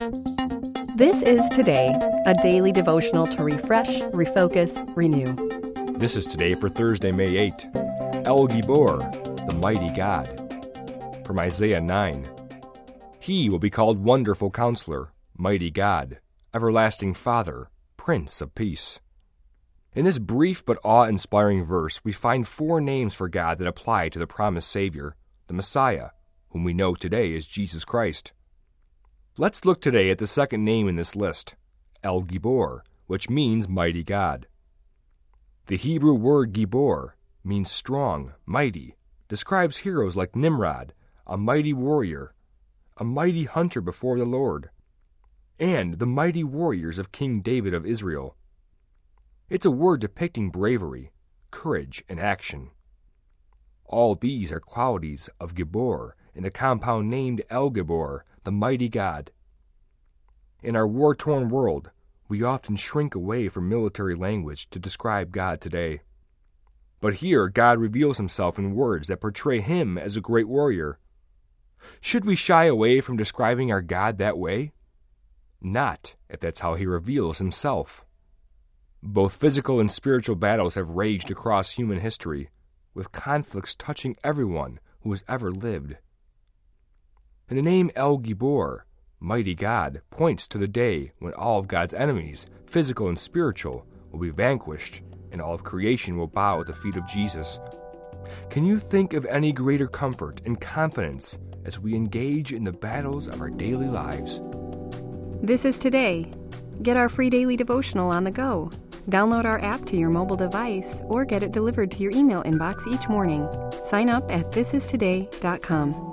This is Today, a daily devotional to refresh, refocus, renew. This is Today for Thursday, May 8. El Gibor, the mighty God. From Isaiah 9. He will be called Wonderful Counselor, Mighty God, Everlasting Father, Prince of Peace. In this brief but awe-inspiring verse, we find four names for God that apply to the promised Savior, the Messiah, whom we know today as Jesus Christ. Let's look today at the second name in this list, El Gibor, which means mighty God. The Hebrew word Gibor means strong, mighty, describes heroes like Nimrod, a mighty warrior, a mighty hunter before the Lord, and the mighty warriors of King David of Israel. It's a word depicting bravery, courage, and action. All these are qualities of Gibor in the compound named El Gibor, the mighty God. In our war-torn world, we often shrink away from military language to describe God today. But here, God reveals himself in words that portray him as a great warrior. Should we shy away from describing our God that way? Not if that's how he reveals himself. Both physical and spiritual battles have raged across human history, with conflicts touching everyone who has ever lived. And the name El Gibor, mighty God, points to the day when all of God's enemies, physical and spiritual, will be vanquished, and all of creation will bow at the feet of Jesus. Can you think of any greater comfort and confidence as we engage in the battles of our daily lives? This is Today. Get our free daily devotional on the go. Download our app to your mobile device or get it delivered to your email inbox each morning. Sign up at thisistoday.com.